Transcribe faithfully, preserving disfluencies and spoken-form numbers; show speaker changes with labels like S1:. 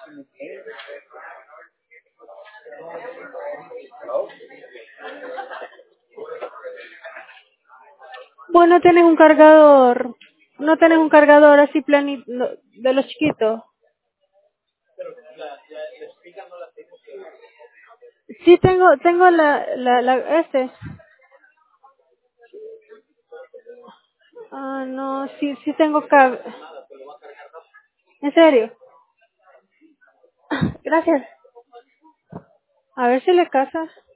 S1: Vos no tenés un cargador, no tenés un cargador así planito de los chiquitos. Sí tengo, tengo la, la, la, este. Ah, no, sí, sí tengo cable. ¿En serio? Gracias. A ver si le casa.